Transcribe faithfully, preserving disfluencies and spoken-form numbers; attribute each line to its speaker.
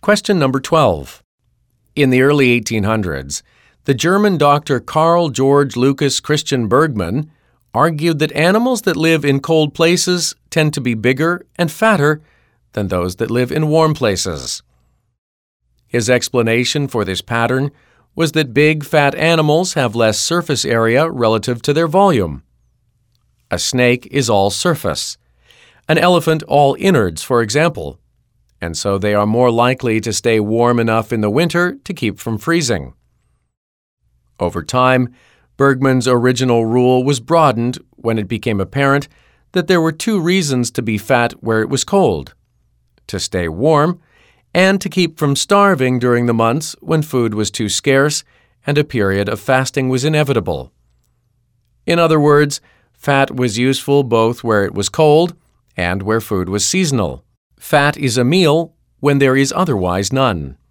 Speaker 1: Question number twelve. In the early eighteen hundreds, the German doctor Carl Georg Lucas Christian Bergman argued that animals that live in cold places tend to be bigger and fatter than those that live in warm places. His explanation for this pattern was that big, fat animals have less surface area relative to their volume. A snake is all surface, an elephant all innards, for example, and so they are more likely to stay warm enough in the winter to keep from freezing. Over time, Bergman's original rule was broadened when it became apparent that there were two reasons to be fat where it was cold: to stay warm and to keep from starving during the months when food was too scarce and a period of fasting was inevitable. In other words, fat was useful both where it was cold and where food was seasonal. Fat is a meal when there is otherwise none.